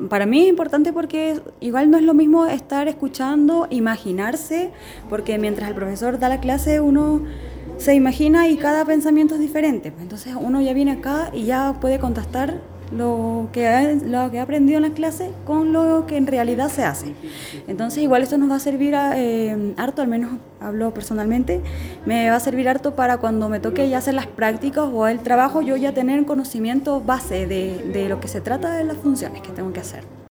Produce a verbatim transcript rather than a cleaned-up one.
para mí es importante porque igual no es lo mismo estar escuchando, imaginarse, porque mientras el profesor da la clase uno se imagina y cada pensamiento es diferente. Entonces uno ya viene acá y ya puede contrastar lo que, ha, lo que ha aprendido en la clase con lo que en realidad se hace. Entonces igual esto nos va a servir a, eh, harto, al menos hablo personalmente, me va a servir harto para cuando me toque ya hacer las prácticas o el trabajo, yo ya tener conocimiento base de, de lo que se trata de las funciones que tengo que hacer.